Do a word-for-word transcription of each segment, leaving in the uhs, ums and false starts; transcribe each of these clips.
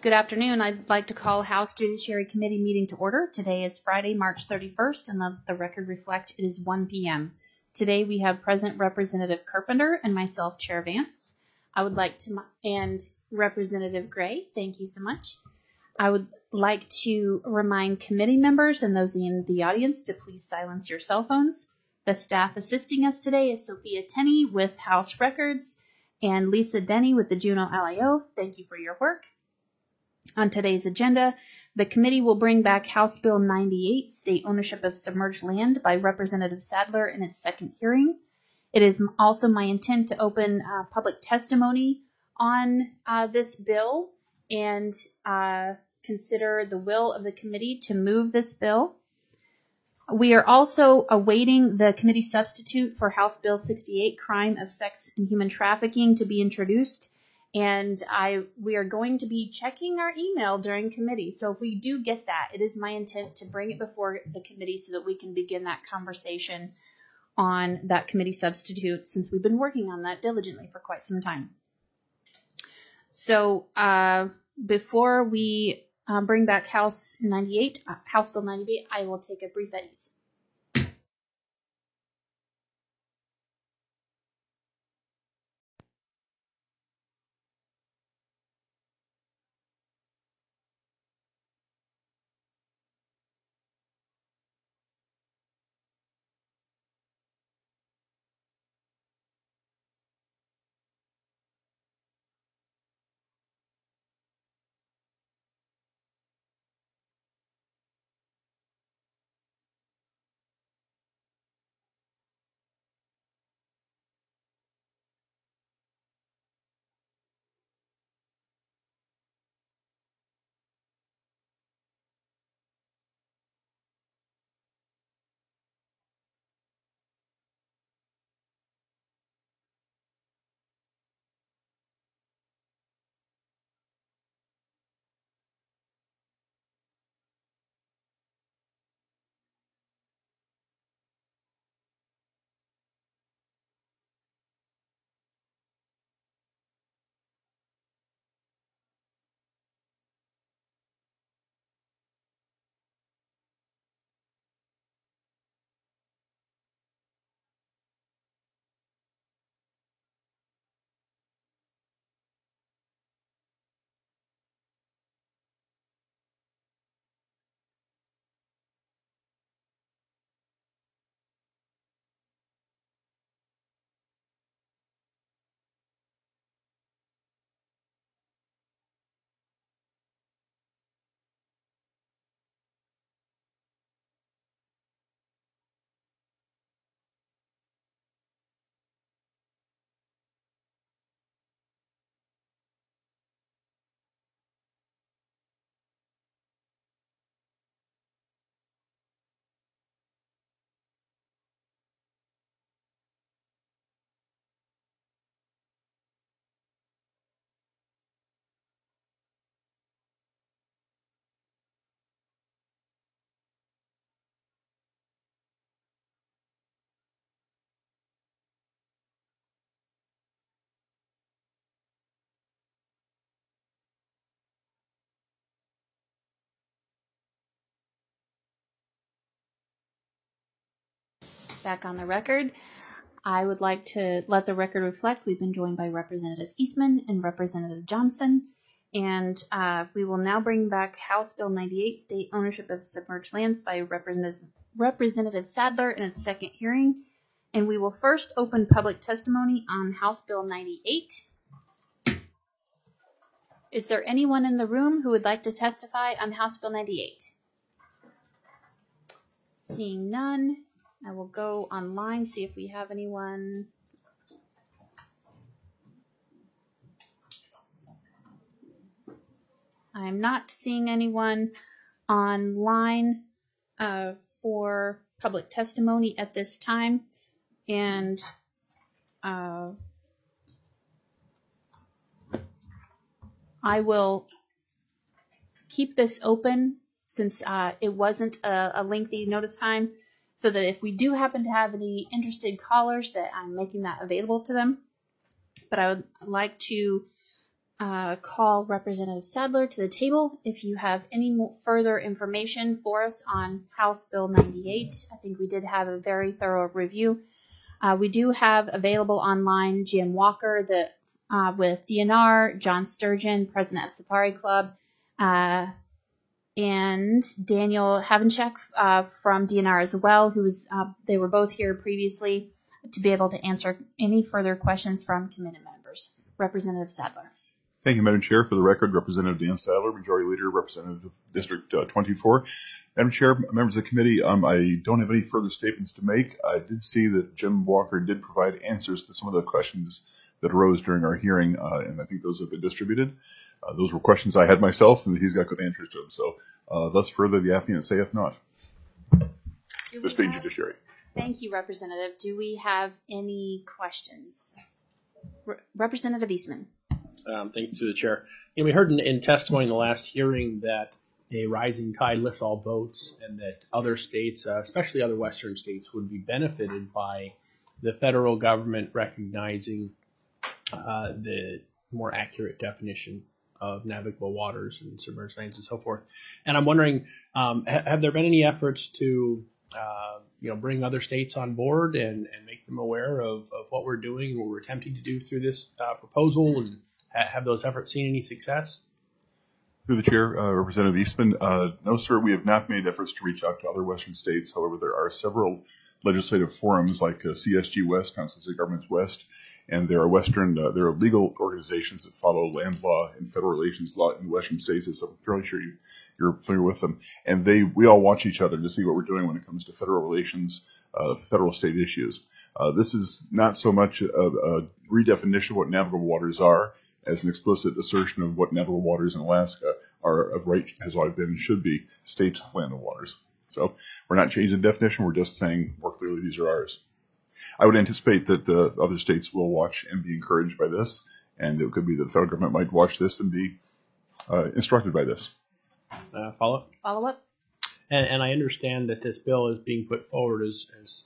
Good afternoon. I'd like to call House Judiciary Committee meeting to order. Today is Friday, March thirty-first, and let the record reflect it is one p m Today we have present Representative Carpenter and myself, Chair Vance. I would like to, and Representative Gray, thank you so much. I would like to remind committee members and those in the audience to please silence your cell phones. The staff assisting us today is Sophia Tenney with House Records and Lisa Denny with the Juneau L I O. Thank you for your work. On today's agenda, the committee will bring back House Bill ninety-eight, State Ownership of Submerged Land, by Representative Sadler in its second hearing. It is also my intent to open uh, public testimony on uh, this bill and uh, consider the will of the committee to move this bill. We are also awaiting the committee substitute for House Bill sixty-eight, Crime of Sex and Human Trafficking, to be introduced. And I, we are going to be checking our email during committee. So if we do get that, it is my intent to bring it before the committee so that we can begin that conversation on that committee substitute, since we've been working on that diligently for quite some time. So uh, before we uh, bring back House ninety-eight, uh, House Bill ninety-eight, I will take a brief at ease. Back on the record, I would like to let the record reflect we've been joined by Representative Eastman and Representative Johnson, and uh, we will now bring back House Bill ninety-eight, State Ownership of Submerged Lands, by Representative, Representative Sadler in its second hearing. And we will first open public testimony on House Bill ninety-eight. Is there anyone in the room who would like to testify on House Bill ninety-eight? Seeing none, I will go online, see if we have anyone. I'm not seeing anyone online uh, for public testimony at this time. And uh, I will keep this open since uh, it wasn't a, a lengthy notice time, so that if we do happen to have any interested callers, that I'm making that available to them. But I would like to uh, call Representative Sadler to the table. If you have any mo- further information for us on House Bill ninety-eight, I think we did have a very thorough review. Uh, we do have available online Jim Walker the, uh, with D N R, John Sturgeon, president of Safari Club, uh, and Daniel Havenchek uh, from D N R as well, who's uh, they were both here previously to be able to answer any further questions from committee members. Representative Sadler. Thank you, Madam Chair. For the record, Representative Dan Sadler, Majority Leader, Representative District uh, twenty-four. Madam Chair, members of the committee, um, I don't have any further statements to make. I did see that Jim Walker did provide answers to some of the questions that arose during our hearing, uh, and I think those have been distributed. Uh, those were questions I had myself, and he's got good answers to them. So, uh, thus further, the affiant saith not. This being judiciary. Thank you, Representative. Do we have any questions? Re- Representative Eastman. Um, thank you to the chair. You know, we heard in, in testimony in the last hearing that a rising tide lifts all boats, and that other states, uh, especially other Western states, would be benefited by the federal government recognizing uh, the more accurate definition of navigable waters and submerged lands and so forth. And I'm wondering, um, ha- have there been any efforts to uh, you know, bring other states on board and, and make them aware of, of what we're doing, what we're attempting to do through this uh, proposal, and ha- have those efforts seen any success? Through the chair, uh, Representative Eastman, uh, no, sir, we have not made efforts to reach out to other Western states. However, there are several legislative forums like uh, C S G West, Council of State Governments West, and there are Western, uh, there are legal organizations that follow land law and federal relations law in the Western states, so I'm fairly sure you, you're familiar with them. And they, we all watch each other to see what we're doing when it comes to federal relations, uh, federal state issues. Uh, this is not so much a, a redefinition of what navigable waters are as an explicit assertion of what navigable waters in Alaska are of right, has always been and should be state land and waters. So we're not changing the definition. We're just saying more clearly these are ours. I would anticipate that uh, other states will watch and be encouraged by this, and it could be that the federal government might watch this and be uh, instructed by this. Uh, follow up? Follow up. And, and I understand that this bill is being put forward as, as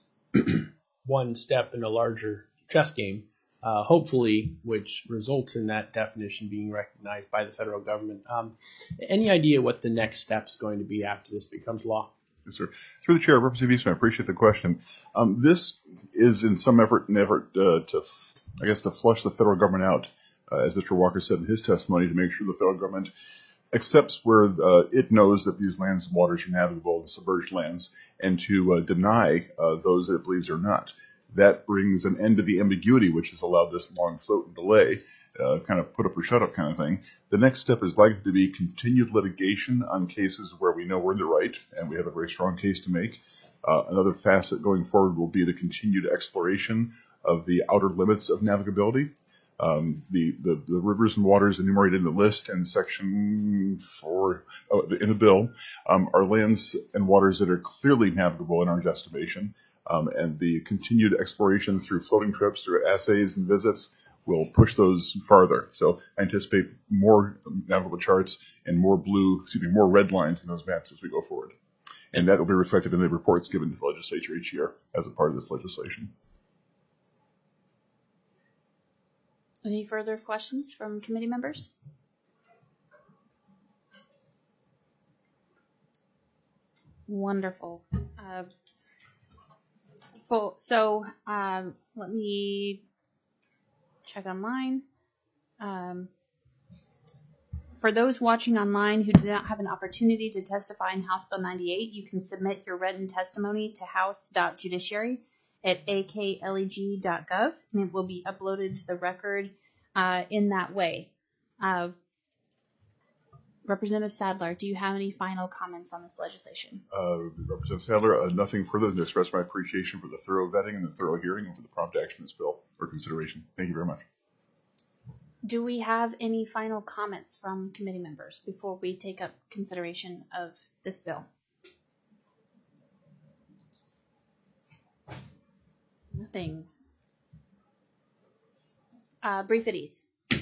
one step in a larger chess game, uh, hopefully, which results in that definition being recognized by the federal government. Um, any idea what the next step's going to be after this becomes law? Yes, sir. Through the chair, Representative Eastman, I appreciate the question. Um, this is in some effort, an effort uh, to, f- I guess, to flush the federal government out, uh, as Mister Walker said in his testimony, to make sure the federal government accepts where uh, it knows that these lands and waters are navigable and submerged lands, and to uh, deny uh, those that it believes are not. That brings an end to the ambiguity which has allowed this long float and delay, uh, kind of put up or shut up kind of thing. The next step is likely to be continued litigation on cases where we know we're in the right, and we have a very strong case to make. Uh, another facet going forward will be the continued exploration of the outer limits of navigability. Um, the, the, the rivers and waters enumerated in the list and section four oh, in the bill um, are lands and waters that are clearly navigable in our estimation. Um, and the continued exploration through floating trips, through assays and visits will push those farther. So I anticipate more navigable charts and more blue, excuse me, more red lines in those maps as we go forward. And that will be reflected in the reports given to the legislature each year as a part of this legislation. Any further questions from committee members? Wonderful. Uh, full, so um, let me check online. Um, for those watching online who did not have an opportunity to testify in House Bill ninety-eight, you can submit your written testimony to house dot judiciary at a k leg dot gov, and it will be uploaded to the record uh, in that way. Uh, Representative Sadler, do you have any final comments on this legislation? Uh, Representative Sadler, uh, nothing further than to express my appreciation for the thorough vetting and the thorough hearing and for the prompt action of this bill for consideration. Thank you very much. Do we have any final comments from committee members before we take up consideration of this bill? Nothing. Uh, brief at ease.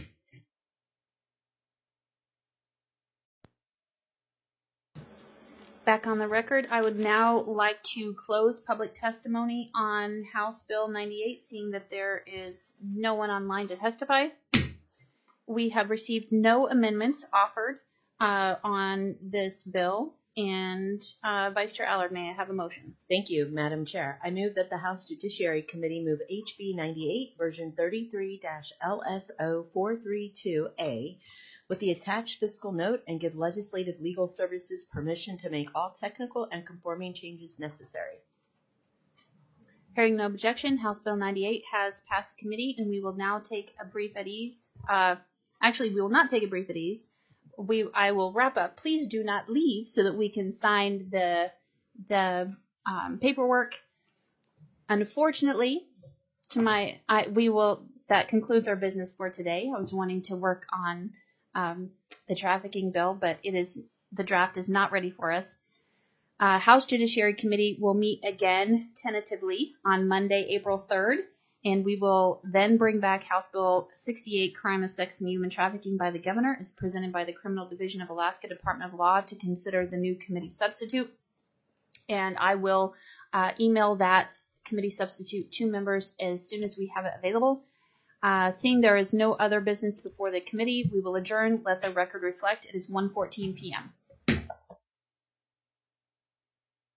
Back on the record, I would now like to close public testimony on House Bill ninety-eight, seeing that there is no one online to testify. we have received no amendments offered uh, on this bill. And uh, Vice Chair Allard, may I have a motion? Thank you, Madam Chair. I move that the House Judiciary Committee move H B ninety-eight, version thirty-three L S O four thirty-two A, with the attached fiscal note, and give Legislative Legal Services permission to make all technical and conforming changes necessary. Hearing no objection, House Bill ninety-eight has passed the committee, and we will now take a brief at ease. Uh, actually, we will not take a brief at ease. We, I will wrap up. Please do not leave so that we can sign the the um, paperwork. Unfortunately, to my, I, we will. That concludes our business for today. I was wanting to work on um, the trafficking bill, but it is the draft is not ready for us. Uh, House Judiciary Committee will meet again tentatively on Monday, April third. And we will then bring back House Bill sixty-eight, Crime of Sex and Human Trafficking by the Governor, as presented by the Criminal Division of Alaska Department of Law, to consider the new committee substitute. And I will uh, email that committee substitute to members as soon as we have it available. Uh, seeing there is no other business before the committee, we will adjourn. Let the record reflect it is one fourteen p m